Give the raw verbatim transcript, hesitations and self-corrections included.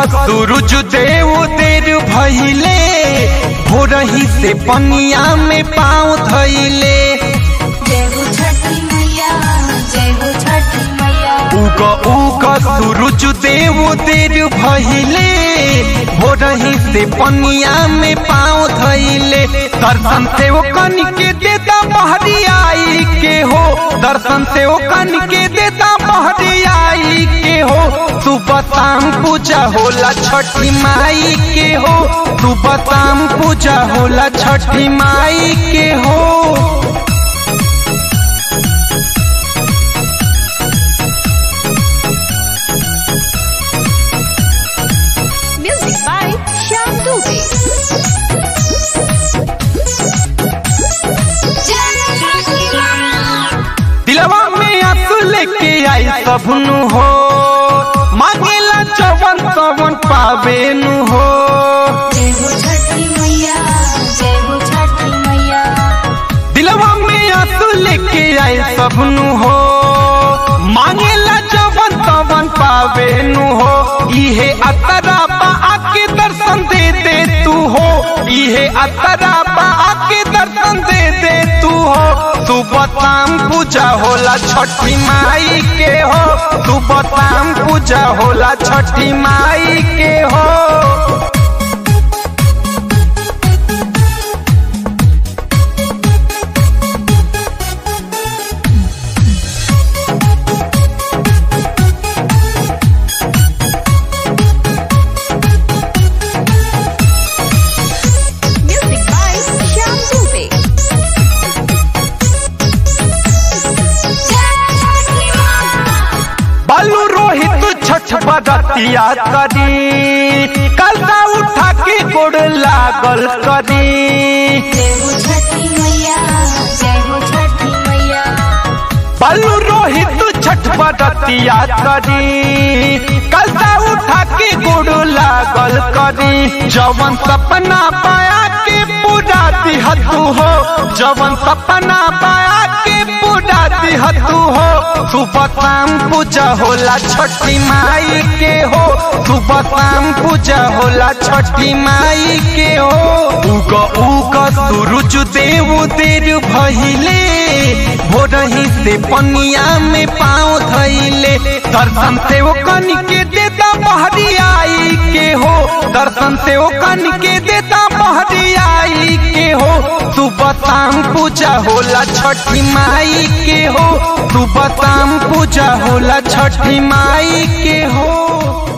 सूरज देव देर भइले, भोरही से पनिया में पाँव धइले। जय हो छठी मैया, जय हो छठी मैया। उग उग सूरज देव देर भइले, भोरही से पनिया में पाँव धइले। दर्शन से ओ कन के देता बहरी आई के हो, दर्शन से ओ कन के देता बहरी आई के हो। सुबह शाम पूजा होला छठी माई के हो, सुबह शाम पूजा होला छठी माई के हो। Music by Shyam Dubey. दिलवा में आंसू लेके आई सबनु हो, मांगेला जवन तवन पावेनु हो। जय हो छठी मैया, जय हो छठी मैया। दिलवा में आंसू लेके आई सबनु हो, मांगेला जवन तवन पावेनु हो। इहे अतरा बा आके दर्शन दे दे तू हो, इहे अतरा बा आके दर्शन दे दे तू हो। सुबह शाम पूजा होला छठी माई के हो, सुबह शाम पूजा होला छठी माई के हो। Music by Shyam Dubey. बालू रोहित छठ बरतिया करी, कलता उठा के गोड़ लागल करी। जय हो छठी मैया, जय हो छठी मैया। बालू रोहित छठ बरतिया करी, कलता उठा के गोड़ लागल करी। जवन सपना पाया के पूरा दिहतू हो, जवन सपना पाया के पूरा दिहतू हो। सुबह शाम पूजा होला छठी माई के हो, सुबह शाम पूजा होला छठी माई के हो। उग उग सूरज देव देर भइले, भोरही से पनिया में पाँव धइले। दर्शन से ओ कन के देता बहरी आई के हो, दर्शन से ओ कन के देता बहरी आई के हो। सुबह शाम पूजा होला छठी माई के हो, सुबह शाम पूजा होला छठी माई के हो।